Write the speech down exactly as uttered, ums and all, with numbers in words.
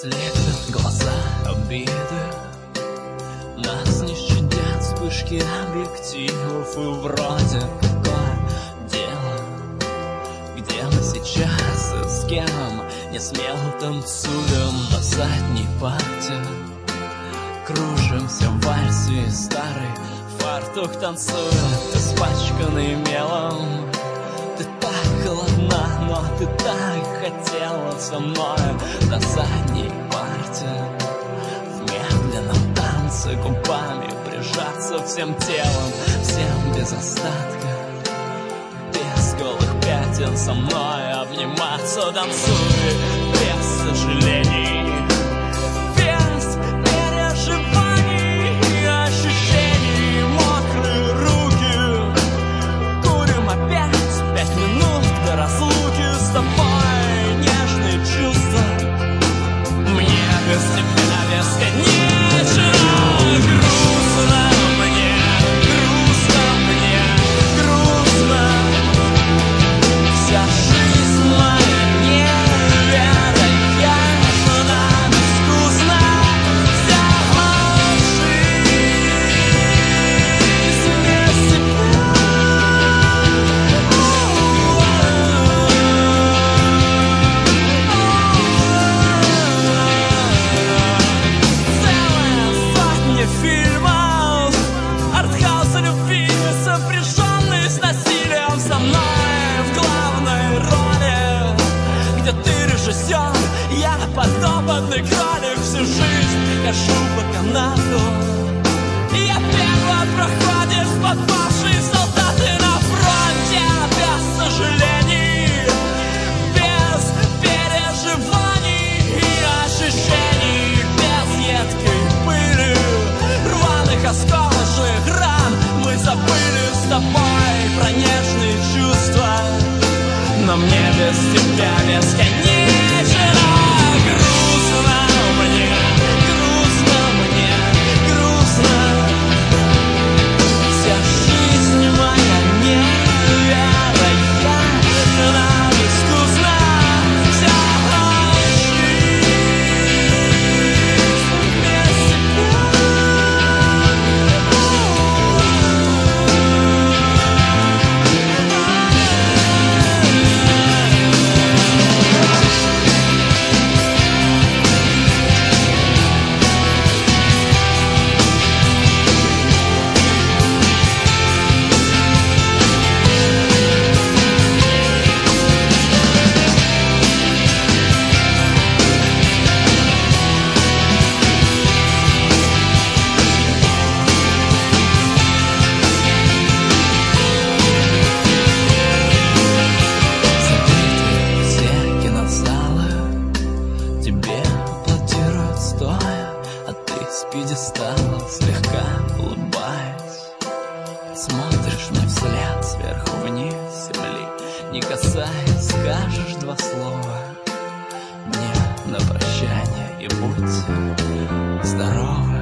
Слепят глаза обиды, нас не щадят вспышки объективов. И вроде какое дело, где мы сейчас и с кем не смело танцуем на задней парте. Кружимся в вальсе, и старый фартук танцует, испачканный мелом. Ты так холодна, но ты так хотела со мной на задней парте. В медленном танце губами прижаться всем телом, всем без остатка. Без голых пятен со мной обниматься, танцуй без сожалений, без переживаний и ощущений. Мокрые руки, курим опять пять минут до разлуки с тобой. Нежные чувства, мне без тебя бесконечно. Грустно мне, грустно мне, грустно. Вся жизнь моя невероятна, безвкусна. Вся жизнь без тебя. Целая сотня фильмов артхауса любви, сопряженные с насилием, со мной в главной роли, где ты режиссер, я подопытный кролик. Всю жизнь хожу по канату, я первый проходишь, попавший солдаты на фронте. Без сожалений, без переживаний и ощущений, без едкой пыли, рваных осколочных ран. Мы забыли с тобой про нежные чувства, но мне без тебя бесконечно. Грустно мне, грустно мне, грустно. Вся жизнь моя невероятна, безвкусна. Вся жизнь без тебя. Все кинозалы тебе аплодируют стоя, а ты с пьедестала слегка улыбаясь смотришь мне вслед сверху вниз земли, не касаясь, скажешь два слова мне на прощание и будь здоровы.